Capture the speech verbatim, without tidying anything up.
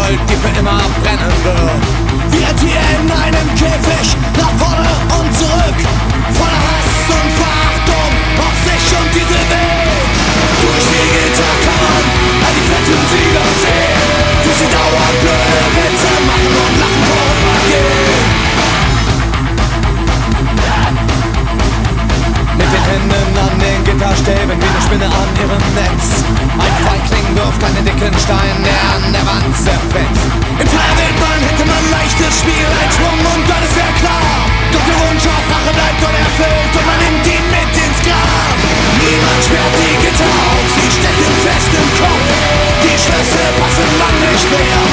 Gold, die für immer brennen wird. Wir Tiere in einem Käfig, nach vorne und zurück, voller Hass und Verachtung auf sich und diese Welt. Durch die Gitter kann man all die fetten Sieger sehen, wie sie dauernd blöde Witze machen und lachen vorübergehen. Mit den Händen an den Gitterstäben wie eine Spinne an ihrem Netz. Ein Feigling wirft einen dicken Stein, der an der Wand zerfetzt. Im freier Wildbahn hätte man leichtes Spiel, ein Schwung und alles wäre klar. Doch der Wunsch auf Rache bleibt unerfüllt und man nimmt ihn mit ins Grab. Niemand sperrt die Gitter auf, sie stecken fest im Kopf. Die Schlüssel passen lang nicht mehr.